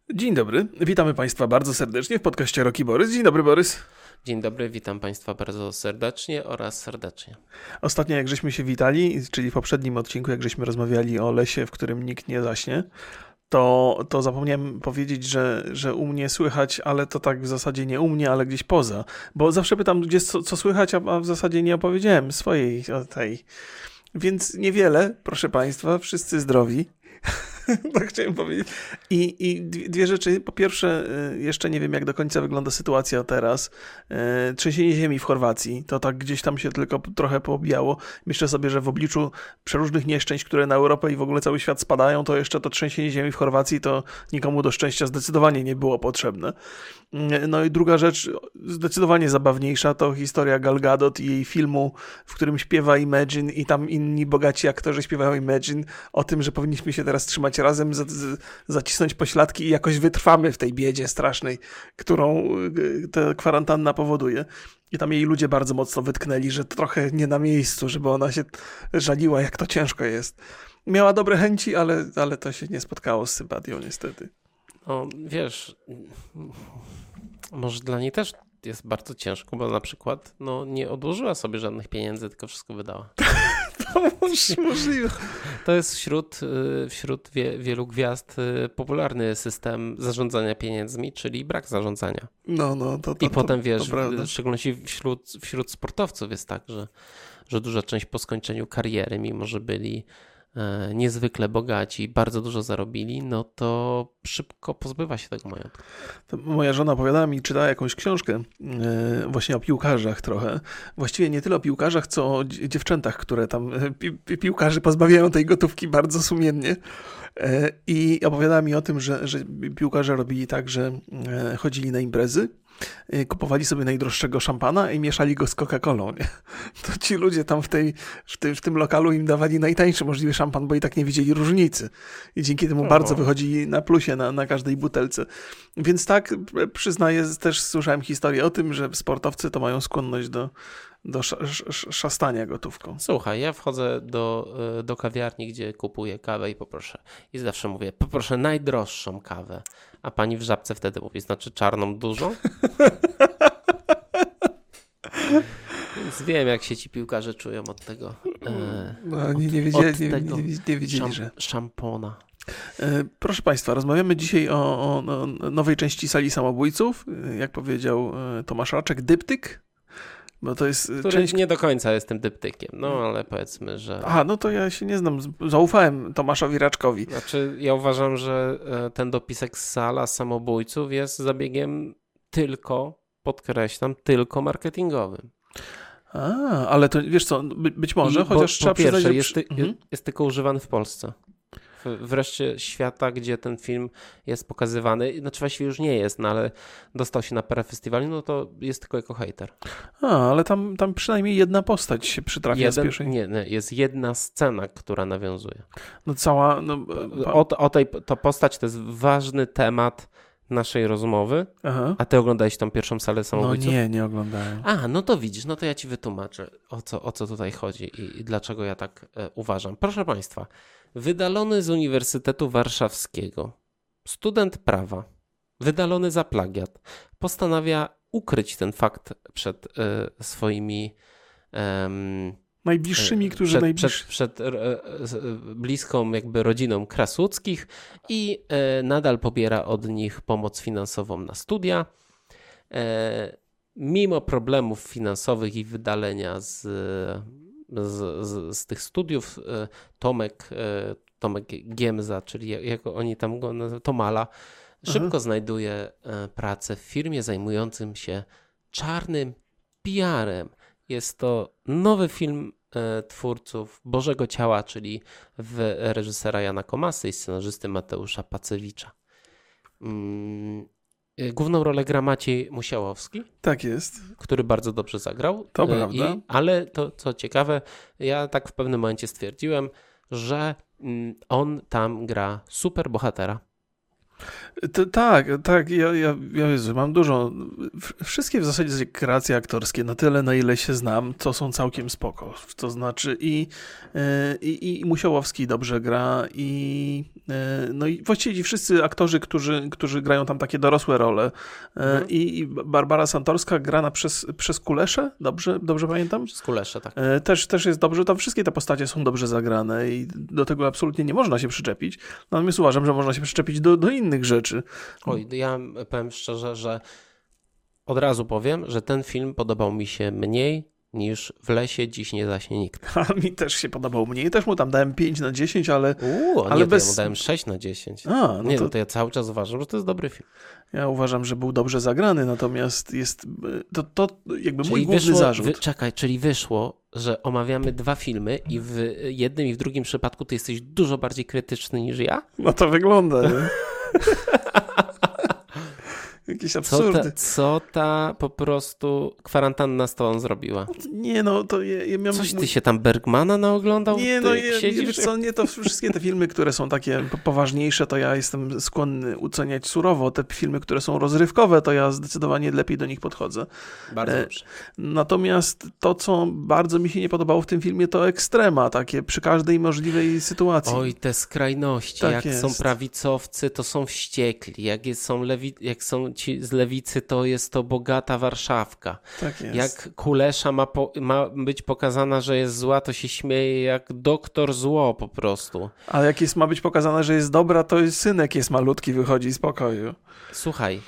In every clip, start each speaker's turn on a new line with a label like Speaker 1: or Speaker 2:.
Speaker 1: Dzień dobry, witamy Państwa bardzo serdecznie w podcaście Roki Borys. Dzień dobry, Borys.
Speaker 2: Dzień dobry, witam Państwa bardzo serdecznie oraz serdecznie.
Speaker 1: Ostatnio jak żeśmy się witali, czyli w poprzednim odcinku, jak żeśmy rozmawiali o lesie, w którym nikt nie zaśnie, to zapomniałem powiedzieć, że u mnie słychać, ale to tak w zasadzie nie u mnie, ale gdzieś poza. Bo zawsze pytam, gdzie co słychać, a w zasadzie nie opowiedziałem swojej tej. Więc niewiele, proszę Państwa, wszyscy zdrowi. Tak chciałem powiedzieć. I dwie rzeczy. Po pierwsze, jeszcze nie wiem, jak do końca wygląda sytuacja teraz. Trzęsienie ziemi w Chorwacji. To tak gdzieś tam się tylko trochę poobijało. Myślę sobie, że w obliczu przeróżnych nieszczęść, które na Europę i w ogóle cały świat spadają, to jeszcze to trzęsienie ziemi w Chorwacji to nikomu do szczęścia zdecydowanie nie było potrzebne. No i druga rzecz, zdecydowanie zabawniejsza, to historia Gal Gadot i jej filmu, w którym śpiewa Imagine i tam inni bogaci aktorzy śpiewają Imagine o tym, że powinniśmy się teraz trzymać razem, zacisnąć pośladki i jakoś wytrwamy w tej biedzie strasznej, którą ta kwarantanna powoduje. I tam jej ludzie bardzo mocno wytknęli, że trochę nie na miejscu, żeby ona się żaliła, jak to ciężko jest. Miała dobre chęci, ale to się nie spotkało z sympatią niestety.
Speaker 2: No wiesz, może dla niej też jest bardzo ciężko, bo na przykład nie odłożyła sobie żadnych pieniędzy, tylko wszystko wydała.
Speaker 1: To możliwe.
Speaker 2: To jest wśród wielu gwiazd popularny system zarządzania pieniędzmi, czyli brak zarządzania. I potem wiesz, w szczególności wśród sportowców jest tak, że duża część po skończeniu kariery, mimo że byli niezwykle bogaci, bardzo dużo zarobili, no to szybko pozbywa się tego majątku.
Speaker 1: Moja żona opowiadała mi, czytała jakąś książkę właśnie o piłkarzach trochę. Właściwie nie tyle o piłkarzach, co o dziewczętach, które tam piłkarzy pozbawiają tej gotówki bardzo sumiennie. I opowiadała mi o tym, że piłkarze robili tak, że chodzili na imprezy, kupowali sobie najdroższego szampana i mieszali go z Coca-Colą. Nie? To ci ludzie tam w tym lokalu im dawali najtańszy możliwy szampan, bo i tak nie widzieli różnicy. I dzięki temu bardzo wychodzili na plusie na każdej butelce. Więc tak, przyznaję, też słyszałem historię o tym, że sportowcy to mają skłonność do szastania gotówką.
Speaker 2: Słuchaj, ja wchodzę do kawiarni, gdzie kupuję kawę i zawsze mówię, poproszę najdroższą kawę. A pani w Żabce wtedy mówi, znaczy czarną dużą? Więc wiem, jak się ci piłkarze czują od tego.
Speaker 1: Nie wiedzieli, że
Speaker 2: szampona.
Speaker 1: Proszę Państwa, rozmawiamy dzisiaj o nowej części Sali Samobójców. Jak powiedział Tomasz Raczek, dyptyk. Bo to jest
Speaker 2: który część... nie do końca jestem dyptykiem, ale powiedzmy, że...
Speaker 1: Aha, no to ja się nie znam. Zaufałem Tomaszowi Raczkowi.
Speaker 2: Znaczy, ja uważam, że ten dopisek Sala Samobójców jest zabiegiem podkreślam, tylko marketingowym.
Speaker 1: Ale to wiesz co, być może, chociaż trzeba przyznać, że...
Speaker 2: jest tylko używany w Polsce. Wreszcie świata, gdzie ten film jest pokazywany, znaczy właściwie już nie jest, ale dostał się na parę festiwali, no to jest tylko jako hejter.
Speaker 1: Ale tam przynajmniej jedna postać się przytrafia z pierwszej.
Speaker 2: Nie, jest jedna scena, która nawiązuje.
Speaker 1: No cała...
Speaker 2: To postać to jest ważny temat naszej rozmowy.
Speaker 1: Aha.
Speaker 2: A ty oglądałeś tą pierwszą Salę Samobójców?
Speaker 1: No nie oglądałem.
Speaker 2: No to widzisz, no to ja ci wytłumaczę, o co tutaj chodzi i dlaczego ja tak uważam. Proszę Państwa, wydalony z Uniwersytetu Warszawskiego student prawa, wydalony za plagiat, postanawia ukryć ten fakt przed swoimi...
Speaker 1: najbliższymi,
Speaker 2: przed bliską jakby rodziną Krasuckich i nadal pobiera od nich pomoc finansową na studia. Mimo problemów finansowych i wydalenia z tych studiów, Tomek Giemza, czyli jak oni tam go nazywają, Tomala, szybko znajduje pracę w firmie zajmującym się czarnym PR-em. Jest to nowy film twórców Bożego Ciała, czyli reżysera Jana Komasy i scenarzysty Mateusza Pacewicza. Główną rolę gra Maciej Musiałowski.
Speaker 1: Tak jest.
Speaker 2: Który bardzo dobrze zagrał.
Speaker 1: To prawda.
Speaker 2: Ale to, co ciekawe, ja tak w pewnym momencie stwierdziłem, że on tam gra super bohatera.
Speaker 1: Tak. Jezu, mam dużo. Wszystkie w zasadzie kreacje aktorskie, na tyle, na ile się znam, to są całkiem spoko. To znaczy i Musiałowski dobrze gra no i właściwie ci wszyscy aktorzy, którzy grają tam takie dorosłe role. I Barbara Santorska grana przez Kuleszę, dobrze pamiętam?
Speaker 2: Przez Kuleszę, tak.
Speaker 1: Też jest dobrze, tam wszystkie te postacie są dobrze zagrane i do tego absolutnie nie można się przyczepić. Natomiast uważam, że można się przyczepić do innych rzeczy.
Speaker 2: Oj, ja powiem szczerze, że od razu powiem, że ten film podobał mi się mniej niż W lesie dziś nie zaśnie nikt.
Speaker 1: A mi też się podobał mniej. Też mu tam dałem 5/10, ale...
Speaker 2: ale ja mu dałem 6/10. To ja cały czas uważam, że to jest dobry film.
Speaker 1: Ja uważam, że był dobrze zagrany, natomiast jest to jakby mój główny zarzut.
Speaker 2: Czyli wyszło, że omawiamy dwa filmy i w jednym i w drugim przypadku ty jesteś dużo bardziej krytyczny niż ja?
Speaker 1: No to wygląda, nie? Jakieś absurdy.
Speaker 2: Co ta po prostu kwarantanna z tobą zrobiła?
Speaker 1: Nie no, to ja miałem...
Speaker 2: Coś ty się tam Bergmana naoglądał?
Speaker 1: Nie no, wiesz co, nie, to wszystkie te filmy, które są takie poważniejsze, to ja jestem skłonny oceniać surowo. Te filmy, które są rozrywkowe, to ja zdecydowanie lepiej do nich podchodzę.
Speaker 2: Bardzo dobrze.
Speaker 1: Natomiast to, co bardzo mi się nie podobało w tym filmie, to ekstrema, takie przy każdej możliwej sytuacji.
Speaker 2: Oj, te skrajności. Tak jak jest. Są prawicowcy, to są wściekli. Jak są ci z lewicy, to jest to bogata Warszawka.
Speaker 1: Tak jest.
Speaker 2: Jak Kulesza ma być pokazana, że jest zła, to się śmieje jak doktor zło po prostu.
Speaker 1: Ale jak ma być pokazana, że jest dobra, to jest synek jest malutki, wychodzi z pokoju.
Speaker 2: Słuchaj,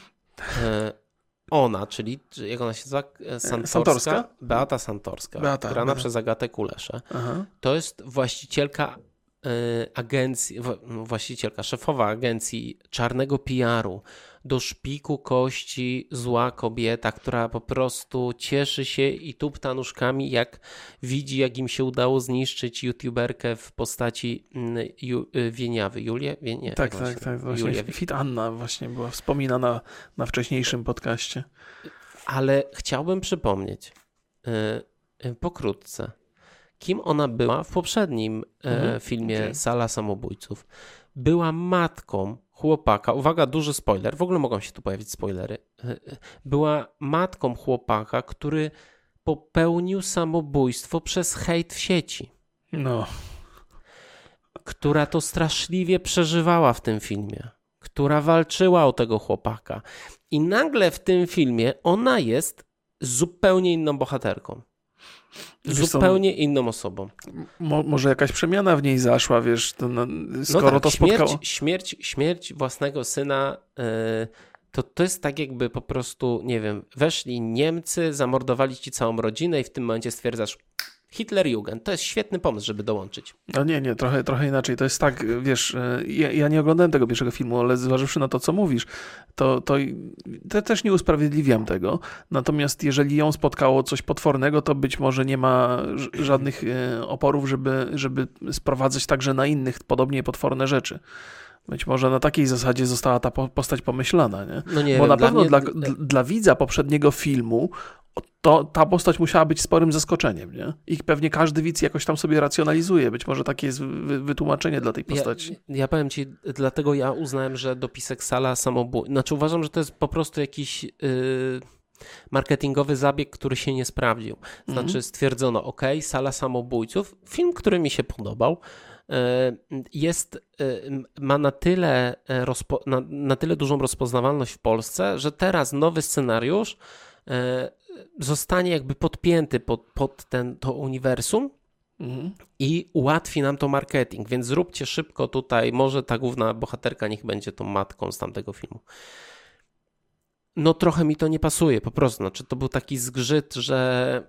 Speaker 2: ona, czyli jak ona się nazywa? Santorska? Beata Santorska, grana przez Agatę Kuleszę. Aha. To jest właścicielka agencji, szefowa agencji czarnego PR-u, do szpiku kości zła kobieta, która po prostu cieszy się i tupta nóżkami, jak widzi, jak im się udało zniszczyć youtuberkę w postaci Wieniawy. Julię?
Speaker 1: Tak. Właśnie Fit Anna właśnie była wspominana na wcześniejszym podcaście.
Speaker 2: Ale chciałbym przypomnieć pokrótce, kim ona była w poprzednim filmie Sala Samobójców. Była matką chłopaka, uwaga, duży spoiler, w ogóle mogą się tu pojawić spoilery. Była matką chłopaka, który popełnił samobójstwo przez hejt w sieci.
Speaker 1: No.
Speaker 2: Która to straszliwie przeżywała w tym filmie. Która walczyła o tego chłopaka. I nagle w tym filmie ona jest zupełnie inną bohaterką. Zupełnie inną osobą.
Speaker 1: Może jakaś przemiana w niej zaszła, wiesz, skoro to spotkało.
Speaker 2: Śmierć własnego syna to jest tak jakby po prostu, nie wiem, weszli Niemcy, zamordowali ci całą rodzinę i w tym momencie stwierdzasz Hitlerjugend. To jest świetny pomysł, żeby dołączyć.
Speaker 1: No nie, trochę inaczej. To jest tak, wiesz, ja nie oglądałem tego pierwszego filmu, ale zważywszy na to, co mówisz, to też nie usprawiedliwiam tego. Natomiast jeżeli ją spotkało coś potwornego, to być może nie ma żadnych oporów, żeby sprowadzać także na innych podobnie potworne rzeczy. Być może na takiej zasadzie została ta postać pomyślana, nie?
Speaker 2: No nie
Speaker 1: Bo
Speaker 2: wiem,
Speaker 1: na pewno dla widza poprzedniego filmu ta postać musiała być sporym zaskoczeniem, nie? I pewnie każdy widz jakoś tam sobie racjonalizuje. Być może takie jest wytłumaczenie dla tej postaci.
Speaker 2: Ja powiem ci, dlatego ja uznałem, że dopisek Sala Samobójców... Znaczy uważam, że to jest po prostu jakiś marketingowy zabieg, który się nie sprawdził. Znaczy stwierdzono, Sala Samobójców, film, który mi się podobał, ma na tyle dużą rozpoznawalność w Polsce, że teraz nowy scenariusz zostanie jakby podpięty pod to uniwersum i ułatwi nam to marketing, więc zróbcie szybko tutaj, może ta główna bohaterka niech będzie tą matką z tamtego filmu. No trochę mi to nie pasuje po prostu, znaczy to był taki zgrzyt, że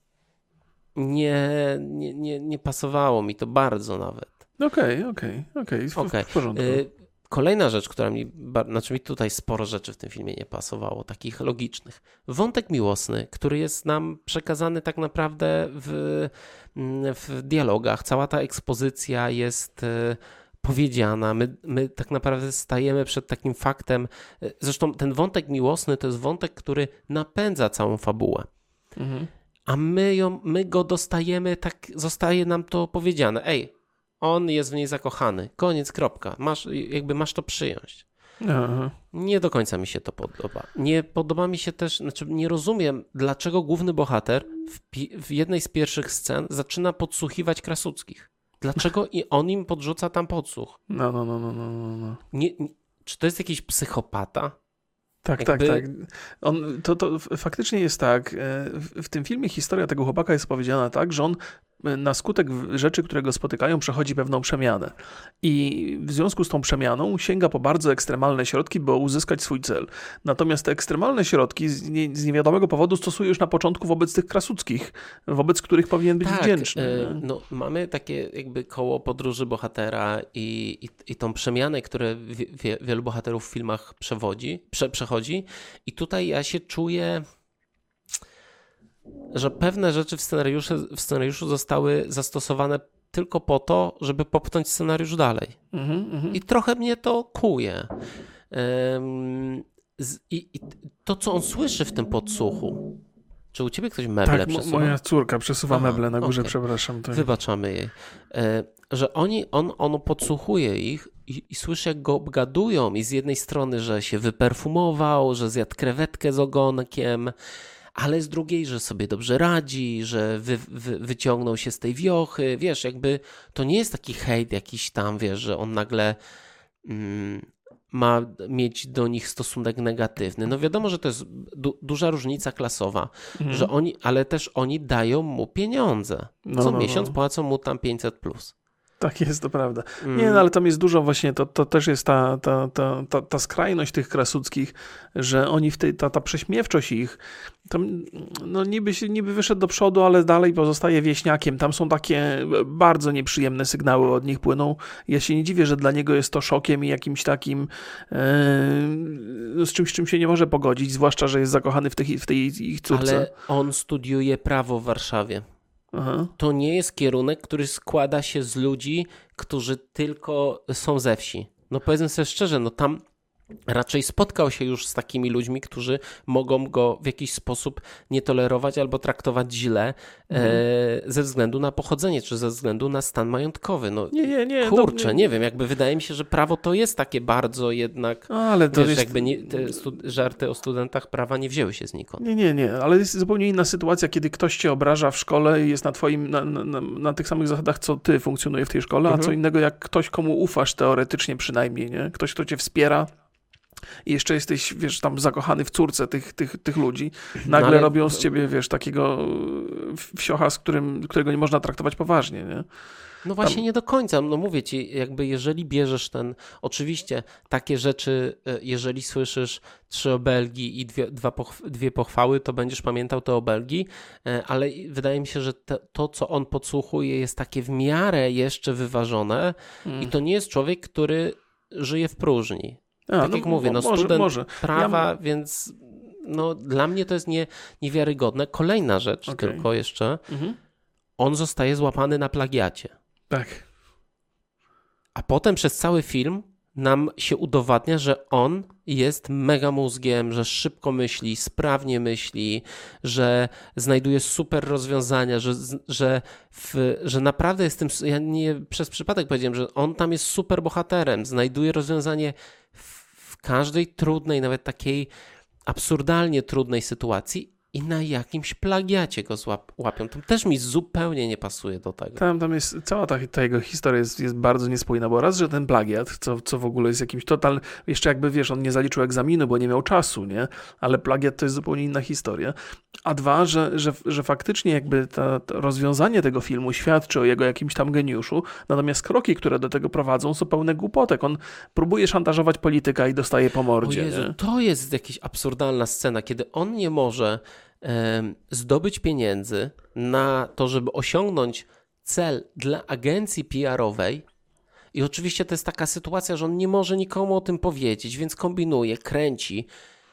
Speaker 2: nie pasowało mi to bardzo nawet.
Speaker 1: Okej, w porządku.
Speaker 2: Kolejna rzecz, która mi tutaj sporo rzeczy w tym filmie nie pasowało, takich logicznych. Wątek miłosny, który jest nam przekazany tak naprawdę w dialogach. Cała ta ekspozycja jest powiedziana. My tak naprawdę stajemy przed takim faktem. Zresztą ten wątek miłosny to jest wątek, który napędza całą fabułę. A my go dostajemy, tak zostaje nam to powiedziane. On jest w niej zakochany. Koniec, kropka. Masz to przyjąć.
Speaker 1: Aha.
Speaker 2: Nie do końca mi się to podoba. Nie podoba mi się też, znaczy nie rozumiem, dlaczego główny bohater w jednej z pierwszych scen zaczyna podsłuchiwać Krasuckich. Dlaczego i on im podrzuca tam podsłuch?
Speaker 1: No.
Speaker 2: Czy to jest jakiś psychopata?
Speaker 1: Tak. To faktycznie jest tak. W tym filmie historia tego chłopaka jest powiedziana tak, że on na skutek rzeczy, które go spotykają, przechodzi pewną przemianę. I w związku z tą przemianą sięga po bardzo ekstremalne środki, by uzyskać swój cel. Natomiast te ekstremalne środki z niewiadomego powodu stosuje już na początku wobec tych Krasuckich, wobec których powinien być wdzięczny.
Speaker 2: No, mamy takie jakby koło podróży bohatera i tą przemianę, które wielu bohaterów w filmach przechodzi. I tutaj ja się czuję, że pewne rzeczy w scenariuszu zostały zastosowane tylko po to, żeby popchnąć scenariusz dalej. I trochę mnie to kuje. I to, co on słyszy w tym podsłuchu. Czy u ciebie ktoś meble przesuwa?
Speaker 1: Moja córka przesuwa meble na górze, przepraszam.
Speaker 2: Wybaczamy jej. Że on podsłuchuje ich i słyszy, jak go obgadują i z jednej strony, że się wyperfumował, że zjadł krewetkę z ogonkiem, ale z drugiej, że sobie dobrze radzi, że wyciągnął się z tej wiochy. Wiesz, jakby to nie jest taki hejt jakiś tam, wiesz, że on nagle ma mieć do nich stosunek negatywny. No wiadomo, że to jest duża różnica klasowa, że ale też oni dają mu pieniądze. Co miesiąc płacą mu tam 500+.
Speaker 1: Tak jest, to prawda. Nie, ale tam jest dużo właśnie, to też jest ta skrajność tych Krasuckich, że oni ta prześmiewczość ich, tam, no niby wyszedł do przodu, ale dalej pozostaje wieśniakiem. Tam są takie bardzo nieprzyjemne sygnały od nich płyną. Ja się nie dziwię, że dla niego jest to szokiem i jakimś takim z czym się nie może pogodzić, zwłaszcza, że jest zakochany w tej ich córce.
Speaker 2: Ale on studiuje prawo w Warszawie. Aha. To nie jest kierunek, który składa się z ludzi, którzy tylko są ze wsi. No powiedzmy sobie szczerze, no tam raczej spotkał się już z takimi ludźmi, którzy mogą go w jakiś sposób nie tolerować albo traktować źle ze względu na pochodzenie, czy ze względu na stan majątkowy. No,
Speaker 1: nie.
Speaker 2: Kurczę, nie wiem, jakby wydaje mi się, że prawo to jest takie bardzo jednak,
Speaker 1: ale to
Speaker 2: wiesz, jakby te żarty o studentach prawa nie wzięły się znikąd.
Speaker 1: Nie, ale jest zupełnie inna sytuacja, kiedy ktoś cię obraża w szkole i jest na tych samych zasadach, co ty funkcjonuje w tej szkole, a co innego jak ktoś, komu ufasz teoretycznie przynajmniej, nie? Ktoś, kto cię wspiera. I jeszcze jesteś, wiesz, tam zakochany w córce tych ludzi. Nagle robią z ciebie, wiesz, takiego wsiocha, którego nie można traktować poważnie, nie?
Speaker 2: No właśnie nie do końca. No mówię ci, jakby jeżeli bierzesz oczywiście takie rzeczy, jeżeli słyszysz 3 obelgi i 2 pochwały, to będziesz pamiętał te obelgi, ale wydaje mi się, że to, co on podsłuchuje, jest takie w miarę jeszcze wyważone i to nie jest człowiek, który żyje w próżni. Jak mówię, student prawa, więc dla mnie to jest niewiarygodne. Kolejna rzecz tylko jeszcze, on zostaje złapany na plagiacie.
Speaker 1: Tak.
Speaker 2: A potem przez cały film nam się udowadnia, że on jest mega mózgiem, że szybko myśli, sprawnie myśli, że znajduje super rozwiązania, że naprawdę jest tym, ja nie przez przypadek powiedziałem, że on tam jest super bohaterem, znajduje rozwiązanie w każdej trudnej, nawet takiej absurdalnie trudnej sytuacji i na jakimś plagiacie go łapią. To też mi zupełnie nie pasuje do tego.
Speaker 1: Tam jest, cała ta jego historia jest bardzo niespójna, bo raz, że ten plagiat, co w ogóle jest jakimś total, jeszcze jakby wiesz, on nie zaliczył egzaminu, bo nie miał czasu, nie? Ale plagiat to jest zupełnie inna historia. A dwa, że faktycznie jakby to rozwiązanie tego filmu świadczy o jego jakimś tam geniuszu, natomiast kroki, które do tego prowadzą, są pełne głupotek. On próbuje szantażować polityka i dostaje po mordzie.
Speaker 2: O Jezu, to jest jakaś absurdalna scena, kiedy on nie może zdobyć pieniędzy na to, żeby osiągnąć cel dla agencji PR-owej i oczywiście to jest taka sytuacja, że on nie może nikomu o tym powiedzieć, więc kombinuje, kręci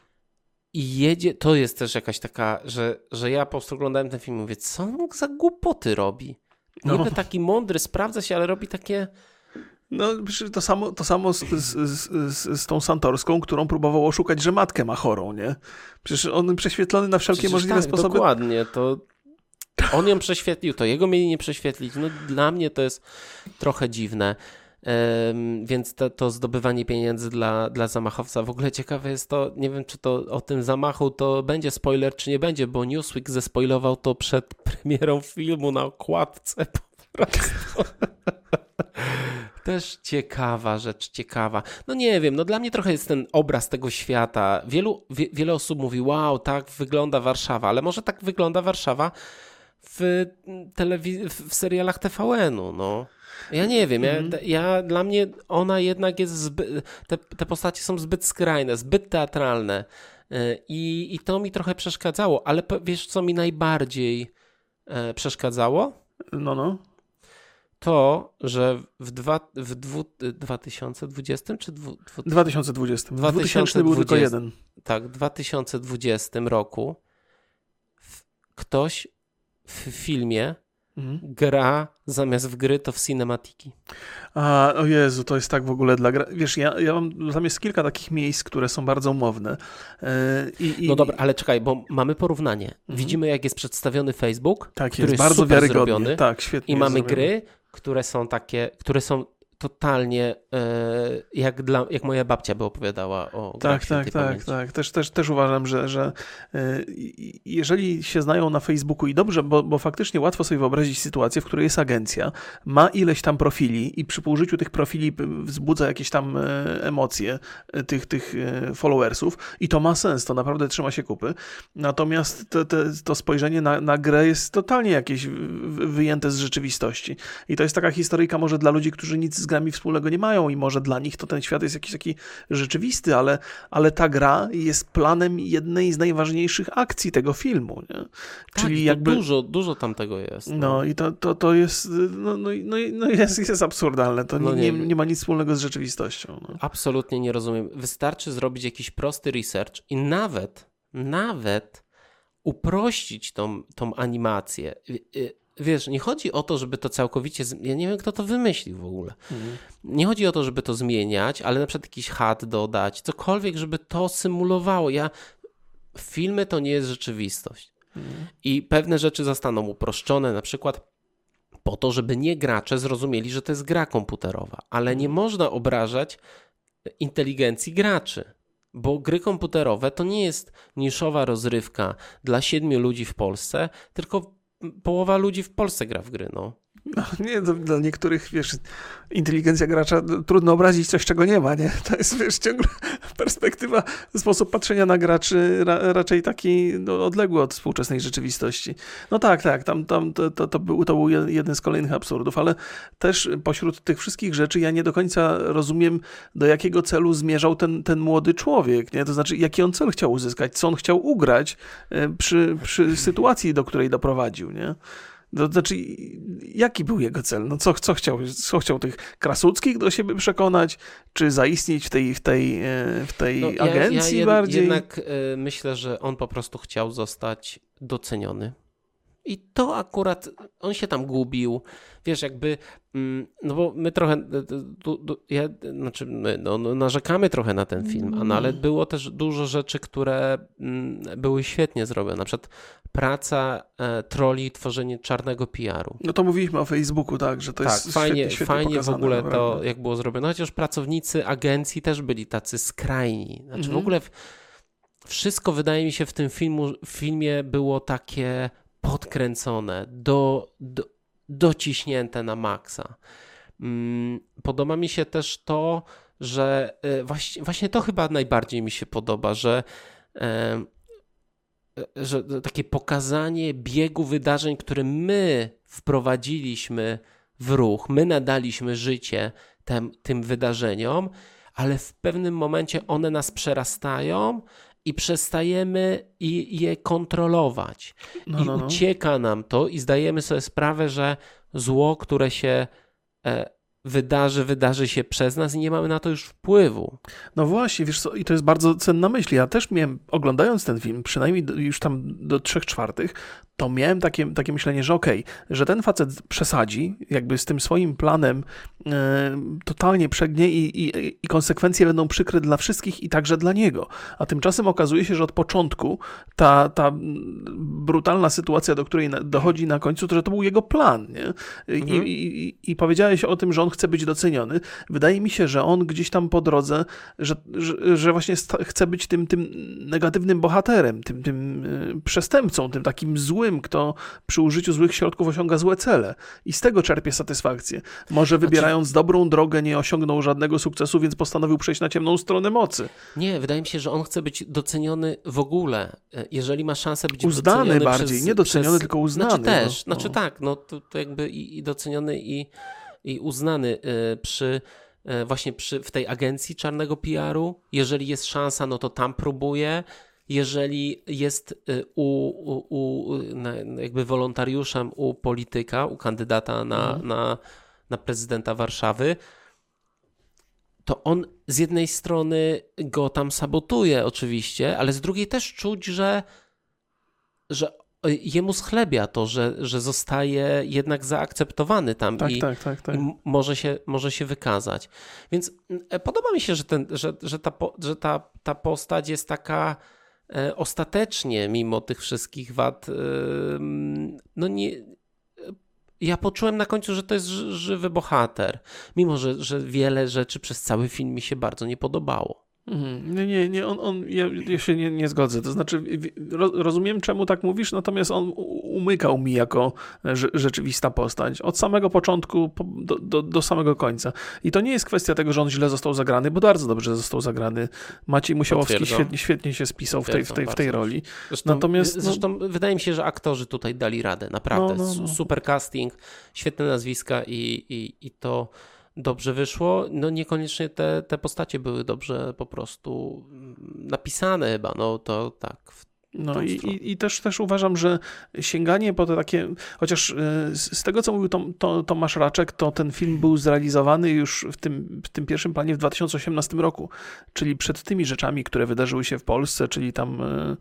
Speaker 2: i jedzie. To jest też jakaś taka, że ja po prostu oglądałem ten film i mówię, co on za głupoty robi? Niby taki mądry, sprawdza się, ale robi takie...
Speaker 1: No, przecież to samo z tą Santorską, którą próbował oszukać, że matkę ma chorą, nie? Przecież on prześwietlony na wszelkie możliwe sposoby.
Speaker 2: Dokładnie, to on ją prześwietlił, to jego mieli nie prześwietlić. No dla mnie to jest trochę dziwne. Więc to zdobywanie pieniędzy dla zamachowca. W ogóle ciekawe jest to, nie wiem, czy to o tym zamachu to będzie spoiler, czy nie będzie, bo Newsweek zespoilował to przed premierą filmu na okładce po prostu. Też ciekawa rzecz, ciekawa. No nie wiem, no dla mnie trochę jest ten obraz tego świata. Wiele osób mówi, wow, tak wygląda Warszawa, ale może tak wygląda Warszawa w serialach TVN-u, no. Ja nie wiem, dla mnie ona jednak jest te postacie są zbyt skrajne, zbyt teatralne i to mi trochę przeszkadzało, ale wiesz, co mi najbardziej przeszkadzało?
Speaker 1: No.
Speaker 2: To, że w 2020 czy
Speaker 1: 2020. 2000 był tylko jeden.
Speaker 2: Tak, w 2020 roku ktoś w filmie gra zamiast w gry to w cinematiki.
Speaker 1: O Jezu, to jest tak w ogóle dla wiesz, ja mam zamiast kilka takich miejsc, które są bardzo umowne.
Speaker 2: No dobra, ale czekaj, bo mamy porównanie. Widzimy, jak jest przedstawiony Facebook,
Speaker 1: tak,
Speaker 2: który jest
Speaker 1: bardzo
Speaker 2: super
Speaker 1: wiarygodnie.
Speaker 2: Zrobiony,
Speaker 1: tak, świetnie
Speaker 2: i mamy
Speaker 1: zrobione.
Speaker 2: gry, które są totalnie jak moja babcia by opowiadała o grach świętej pamięci.
Speaker 1: Tak. Też uważam, że jeżeli się znają na Facebooku i dobrze, bo faktycznie łatwo sobie wyobrazić sytuację, w której jest agencja, ma ileś tam profili i przy użyciu tych profili wzbudza jakieś tam emocje tych followersów i to ma sens, to naprawdę trzyma się kupy. Natomiast to spojrzenie na grę jest totalnie jakieś wyjęte z rzeczywistości. I to jest taka historyjka może dla ludzi, którzy nic z grami wspólnego nie mają i może dla nich to ten świat jest jakiś taki rzeczywisty, ale ta gra jest planem jednej z najważniejszych akcji tego filmu. Nie?
Speaker 2: Tak, czyli jakby dużo tam tego jest.
Speaker 1: No i to jest jest absurdalne. To nie ma nic wspólnego z rzeczywistością. No.
Speaker 2: Absolutnie nie rozumiem. Wystarczy zrobić jakiś prosty research i nawet uprościć tą animację. Wiesz, nie chodzi o to, żeby to całkowicie... Ja nie wiem, kto to wymyślił w ogóle. Nie chodzi o to, żeby to zmieniać, ale na przykład jakiś HUD dodać, cokolwiek, żeby to symulowało. Filmy to nie jest rzeczywistość. I pewne rzeczy zostaną uproszczone, na przykład po to, żeby nie gracze zrozumieli, że to jest gra komputerowa. Ale nie można obrażać inteligencji graczy. Bo gry komputerowe to nie jest niszowa rozrywka dla 7 ludzi w Polsce, tylko połowa ludzi w Polsce gra w gry, no.
Speaker 1: No nie, dla niektórych, wiesz, inteligencja gracza, trudno obrazić coś, czego nie ma, nie? To jest, wiesz, ciągle perspektywa, sposób patrzenia na graczy raczej taki odległy od współczesnej rzeczywistości. No tak, to był jeden z kolejnych absurdów, ale też pośród tych wszystkich rzeczy ja nie do końca rozumiem, do jakiego celu zmierzał ten młody człowiek, nie? To znaczy, jaki on cel chciał uzyskać, co on chciał ugrać przy sytuacji, do której doprowadził, nie? To znaczy, jaki był jego cel? No co chciał tych Krasuckich do siebie przekonać? Czy zaistnieć w tej agencji bardziej?
Speaker 2: Jednak myślę, że on po prostu chciał zostać doceniony. I to akurat, on się tam gubił, wiesz, jakby, no bo my trochę, narzekamy trochę na ten film, ale było też dużo rzeczy, które były świetnie zrobione, na przykład praca troli, tworzenie czarnego PR-u.
Speaker 1: No to mówiliśmy o Facebooku, tak, że to jest
Speaker 2: fajnie
Speaker 1: pokazane,
Speaker 2: w ogóle
Speaker 1: naprawdę.
Speaker 2: To, jak było zrobione, chociaż pracownicy agencji też byli tacy skrajni, znaczy w ogóle wszystko, wydaje mi się, w tym filmie było takie podkręcone, dociśnięte na maksa. Podoba mi się też to, że właśnie to chyba najbardziej mi się podoba, że takie pokazanie biegu wydarzeń, które my wprowadziliśmy w ruch, my nadaliśmy życie tym wydarzeniom, ale w pewnym momencie one nas przerastają i przestajemy je kontrolować. Ucieka nam to i zdajemy sobie sprawę, że zło, które się wydarzy się przez nas i nie mamy na to już wpływu.
Speaker 1: No właśnie, wiesz co, i to jest bardzo cenna myśl. Ja też miałem, oglądając ten film, przynajmniej już tam do 3/4, to miałem takie myślenie, że że ten facet przesadzi, jakby z tym swoim planem totalnie przegnie i konsekwencje będą przykre dla wszystkich i także dla niego. A tymczasem okazuje się, że od początku ta brutalna sytuacja, do której dochodzi na końcu, to że to był jego plan, nie? I powiedziałeś o tym, że on chce być doceniony. Wydaje mi się, że on gdzieś tam po drodze, że właśnie chce być tym negatywnym bohaterem, tym przestępcą, tym takim złym, kto przy użyciu złych środków osiąga złe cele. I z tego czerpie satysfakcję. Może wybierając dobrą drogę nie osiągnął żadnego sukcesu, więc postanowił przejść na ciemną stronę mocy.
Speaker 2: Nie, wydaje mi się, że on chce być doceniony w ogóle. Jeżeli ma szansę być
Speaker 1: uznany
Speaker 2: doceniony
Speaker 1: bardziej, nie doceniony, tylko uznany.
Speaker 2: Tak, to jakby i doceniony i uznany w tej agencji czarnego PR-u. Jeżeli jest szansa, no to tam próbuje. Jeżeli jest jakby wolontariuszem u polityka, u kandydata na prezydenta Warszawy, to on z jednej strony go tam sabotuje oczywiście, ale z drugiej też czuć, że jemu schlebia to, że zostaje jednak zaakceptowany tam
Speaker 1: tak.
Speaker 2: i może się wykazać. Więc podoba mi się, że ta postać jest taka ostatecznie, mimo tych wszystkich wad, no nie... Ja poczułem na końcu, że to jest żywy bohater, mimo że wiele rzeczy przez cały film mi się bardzo nie podobało.
Speaker 1: Nie, ja się nie zgodzę. To znaczy, rozumiem, czemu tak mówisz, natomiast on umykał mi jako rzeczywista postać. Od samego początku do samego końca. I to nie jest kwestia tego, że on źle został zagrany, bo bardzo dobrze został zagrany. Maciej Musiałowski świetnie się spisał w tej roli.
Speaker 2: Zresztą wydaje mi się, że aktorzy tutaj dali radę. Naprawdę. Super casting, świetne nazwiska i to... dobrze wyszło, no niekoniecznie te postacie były dobrze po prostu napisane chyba, no to tak.
Speaker 1: No i też uważam, że sięganie po te takie, chociaż z tego, co mówił Tomasz Raczek, to ten film był zrealizowany już w tym pierwszym planie w 2018 roku, czyli przed tymi rzeczami, które wydarzyły się w Polsce, czyli tam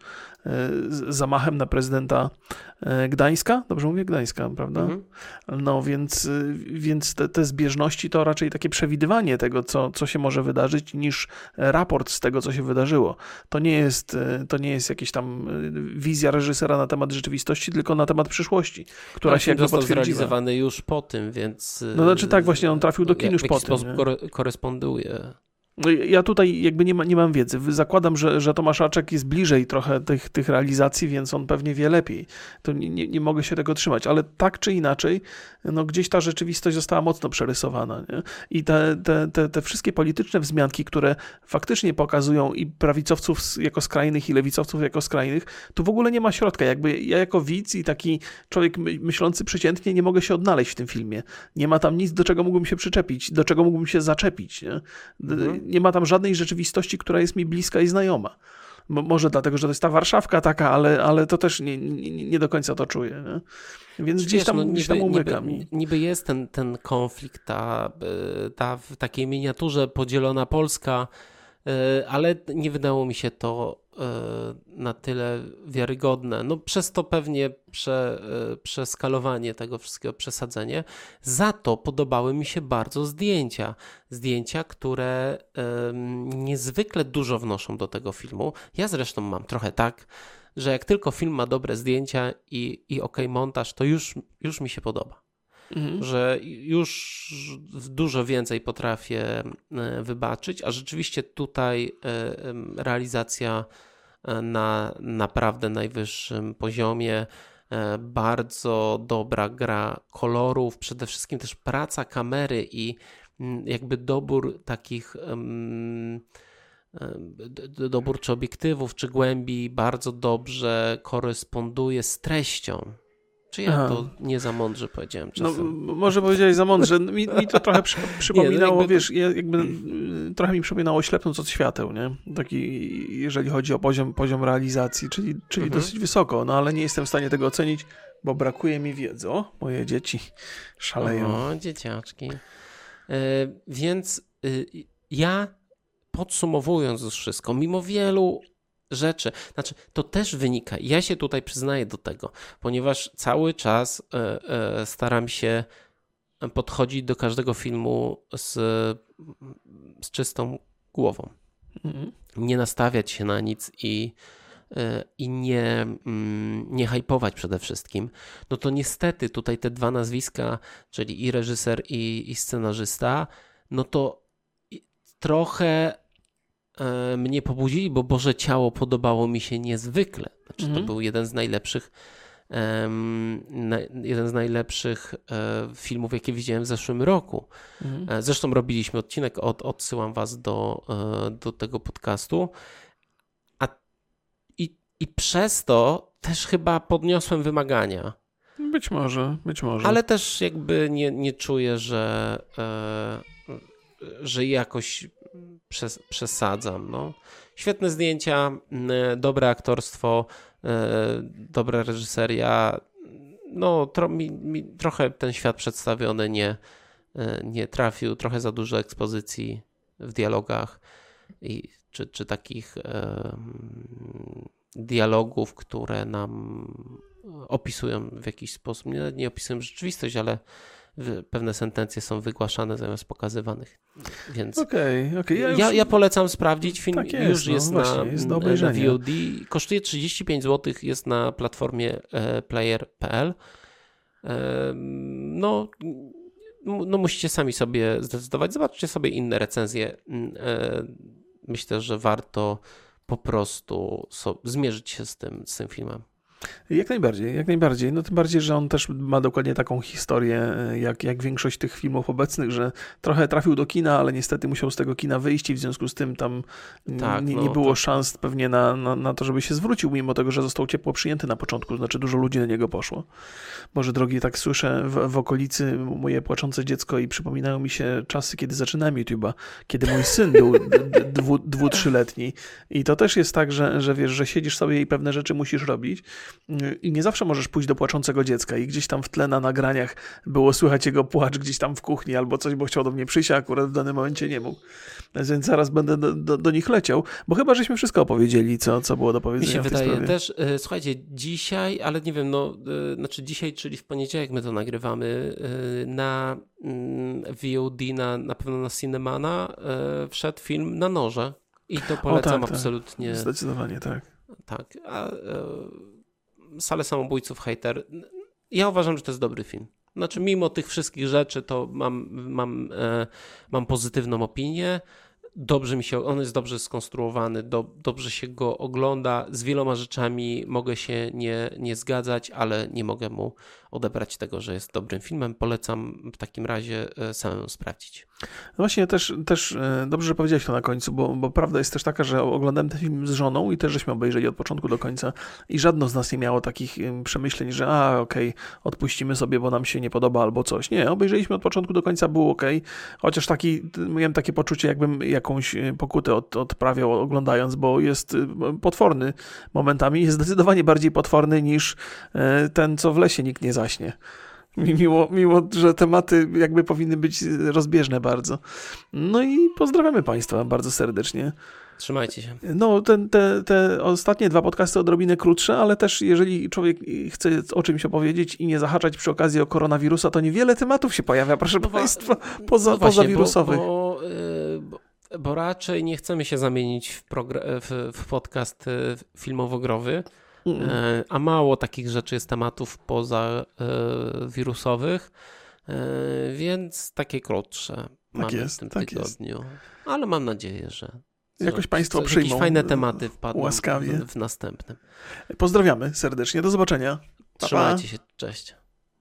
Speaker 1: zamachem na prezydenta Gdańska, dobrze mówię? Gdańska, prawda? No więc te zbieżności to raczej takie przewidywanie tego, co się może wydarzyć, niż raport z tego, co się wydarzyło. To nie jest jakieś tam wizja reżysera na temat rzeczywistości, tylko na temat przyszłości, która się jakby potwierdziła.
Speaker 2: Zrealizowany już po tym, więc...
Speaker 1: No znaczy tak, właśnie on trafił do kin już po tym.
Speaker 2: W jaki sposób koresponduje.
Speaker 1: Ja tutaj jakby nie mam wiedzy. Zakładam, że Tomasz Raczek jest bliżej trochę tych realizacji, więc on pewnie wie lepiej. To nie mogę się tego trzymać, ale tak czy inaczej, no gdzieś ta rzeczywistość została mocno przerysowana. Nie? I te wszystkie polityczne wzmianki, które faktycznie pokazują i prawicowców jako skrajnych, i lewicowców jako skrajnych, tu w ogóle nie ma środka. Jakby ja jako widz i taki człowiek myślący przeciętnie nie mogę się odnaleźć w tym filmie. Nie ma tam nic, do czego mógłbym się przyczepić, do czego mógłbym się zaczepić. Nie? Nie ma tam żadnej rzeczywistości, która jest mi bliska i znajoma. Może dlatego, że to jest ta Warszawka taka, ale to też nie do końca to czuję. Nie? Więc gdzieś tam umyka mi.
Speaker 2: Niby jest ten konflikt, ta w takiej miniaturze podzielona Polska, ale nie wydało mi się to na tyle wiarygodne. No przez to pewnie przeskalowanie tego wszystkiego, przesadzenie. Za to podobały mi się bardzo zdjęcia, które niezwykle dużo wnoszą do tego filmu. Ja zresztą mam trochę tak, że jak tylko film ma dobre zdjęcia i okej montaż, to już mi się podoba. Że już dużo więcej potrafię wybaczyć, a rzeczywiście tutaj realizacja na naprawdę najwyższym poziomie, bardzo dobra gra kolorów, przede wszystkim też praca kamery i jakby dobór takich dobór czy obiektywów, czy głębi bardzo dobrze koresponduje z treścią. Czy ja to nie za mądrze powiedziałem czasem?
Speaker 1: No, może powiedziałeś za mądrze. Mi to trochę przypominało, trochę mi przypominało Ślepnąc od świateł, nie? Taki, jeżeli chodzi o poziom realizacji, czyli dosyć wysoko, no ale nie jestem w stanie tego ocenić, bo brakuje mi wiedzy. O, moje dzieci szaleją.
Speaker 2: O, dzieciaczki. Więc ja podsumowując już wszystko, mimo wielu rzeczy, znaczy to też wynika, ja się tutaj przyznaję do tego, ponieważ cały czas staram się podchodzić do każdego filmu z czystą głową. Nie nastawiać się na nic i i nie hypować przede wszystkim, no to niestety tutaj te dwa nazwiska, czyli i reżyser i scenarzysta, no to trochę mnie pobudzili, bo Boże Ciało podobało mi się niezwykle. Znaczy, to był jeden z najlepszych filmów, jakie widziałem w zeszłym roku. Zresztą robiliśmy odcinek, odsyłam was do tego podcastu. I przez to też chyba podniosłem wymagania.
Speaker 1: Być może.
Speaker 2: Ale też jakby nie czuję, że jakoś przesadzam. No. Świetne zdjęcia, dobre aktorstwo, dobra reżyseria. No, trochę ten świat przedstawiony nie trafił, trochę za dużo ekspozycji w dialogach czy takich dialogów, które nam opisują w jakiś sposób, nie opisują rzeczywistość, ale pewne sentencje są wygłaszane zamiast pokazywanych. Więc
Speaker 1: okay.
Speaker 2: Ja polecam sprawdzić. Film
Speaker 1: tak
Speaker 2: już jest na VOD. Kosztuje 35 zł, jest na platformie player.pl. No musicie sami sobie zdecydować. Zobaczcie sobie inne recenzje. Myślę, że warto po prostu zmierzyć się z tym filmem.
Speaker 1: Jak najbardziej. No tym bardziej, że on też ma dokładnie taką historię, jak większość tych filmów obecnych, że trochę trafił do kina, ale niestety musiał z tego kina wyjść i w związku z tym tam nie było szans pewnie na to, żeby się zwrócił, mimo tego, że został ciepło przyjęty na początku, znaczy dużo ludzi na niego poszło. Boże drogi, tak słyszę w okolicy moje płaczące dziecko i przypominają mi się czasy, kiedy zaczynałem YouTube'a, kiedy mój syn był 2-3-letni i to też jest tak, że wiesz, że siedzisz sobie i pewne rzeczy musisz robić. I nie zawsze możesz pójść do płaczącego dziecka i gdzieś tam w tle na nagraniach było słychać jego płacz gdzieś tam w kuchni albo coś, bo chciał do mnie przyjść, a akurat w danym momencie nie mógł. Więc zaraz będę do nich leciał, bo chyba żeśmy wszystko opowiedzieli, co było do powiedzenia.
Speaker 2: Mi się
Speaker 1: w tej
Speaker 2: wydaje
Speaker 1: sprawie.
Speaker 2: też, słuchajcie, dzisiaj, ale nie wiem, znaczy dzisiaj, czyli w poniedziałek my to nagrywamy, na VOD, na pewno na Cinemana wszedł film Na noże i to polecam absolutnie.
Speaker 1: Zdecydowanie tak.
Speaker 2: Tak, Salę samobójców, hejter. Ja uważam, że to jest dobry film. Znaczy, mimo tych wszystkich rzeczy, to mam pozytywną opinię. On jest dobrze skonstruowany, dobrze się go ogląda. Z wieloma rzeczami mogę się nie zgadzać, ale nie mogę mu odebrać tego, że jest dobrym filmem. Polecam w takim razie samemu sprawdzić.
Speaker 1: No właśnie, też dobrze, że powiedziałeś to na końcu, bo prawda jest też taka, że oglądałem ten film z żoną i też żeśmy obejrzeli od początku do końca i żadno z nas nie miało takich przemyśleń, że okej, odpuścimy sobie, bo nam się nie podoba albo coś. Nie, obejrzeliśmy od początku do końca, było okej, chociaż miałem takie poczucie, jakbym jakąś pokutę odprawiał oglądając, bo jest potworny momentami, jest zdecydowanie bardziej potworny niż ten, co w lesie nikt nie zaśnie. Mimo, że tematy jakby powinny być rozbieżne bardzo. No i pozdrawiamy Państwa bardzo serdecznie.
Speaker 2: Trzymajcie się.
Speaker 1: No, te ostatnie 2 podcasty odrobinę krótsze, ale też jeżeli człowiek chce o czymś opowiedzieć i nie zahaczać przy okazji o koronawirusa, to niewiele tematów się pojawia, proszę Państwa, pozawirusowych.
Speaker 2: Bo raczej nie chcemy się zamienić w podcast filmowo-growy, a mało takich rzeczy jest tematów pozawirusowych, więc takie krótsze mamy w tym tygodniu. Ale mam nadzieję, że
Speaker 1: jakoś Państwo przyjmą.
Speaker 2: Jakieś fajne tematy wpadną
Speaker 1: łaskawie
Speaker 2: w następnym.
Speaker 1: Pozdrawiamy serdecznie, do zobaczenia.
Speaker 2: Trzymajcie się, cześć.